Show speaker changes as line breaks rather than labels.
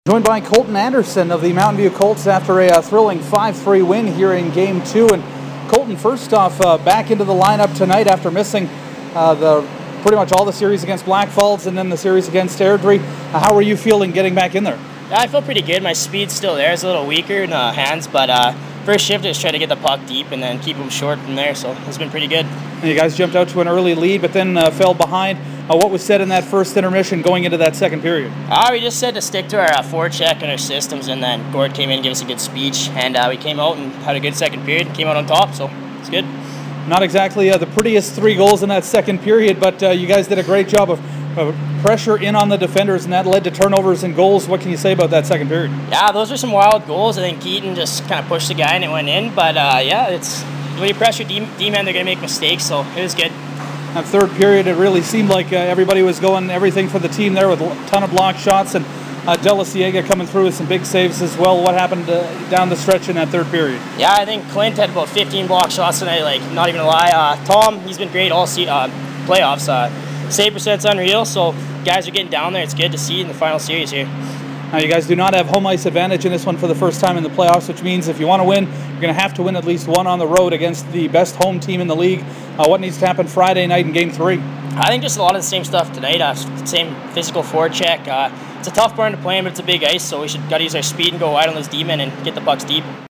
Joined by Colton Anderson of the Mountain View Colts after a thrilling 5-3 win here in Game 2. And Colton, first off, back into the lineup tonight after missing pretty much all the series against Black Falls and then the series against Airdrie. How are you feeling getting back in there?
Yeah, I feel pretty good. My speed's still there. It's a little weaker in the hands, but first shift is try to get the puck deep and then keep them short from there, so it's been pretty good.
And you guys jumped out to an early lead, but then fell behind. What was said in that first intermission going into that second period?
We just said to stick to our forecheck and our systems, and then Gord came in and gave us a good speech, and we came out and had a good second period, came out on top, so it's good.
Not exactly the prettiest 3 goals in that second period, but you guys did a great job of pressure in on the defenders, and that led to turnovers and goals. What can you say about that second period?
Yeah, those were some wild goals. I think Keaton just kind of pushed the guy and it went in, but yeah, it's when you pressure D-men, they're going to make mistakes, so it was good.
That third period, it really seemed like everybody was going everything for the team there with a ton of block shots, and De La Ciega coming through with some big saves as well. What happened down the stretch in that third period?
Yeah, I think Clint had about 15 block shots tonight, like, not even a lie. Tom, he's been great all playoffs. Save percent's unreal, so guys are getting down there. It's good to see in the final series here.
Now, you guys do not have home ice advantage in this one for the first time in the playoffs, which means if you want to win, you're going to have to win at least one on the road against the best home team in the league. What needs to happen Friday night in Game 3?
I think just a lot of the same stuff tonight. Same physical forecheck. It's a tough barn to play in, but it's a big ice, so we got to use our speed and go wide on those D-men and get the pucks deep.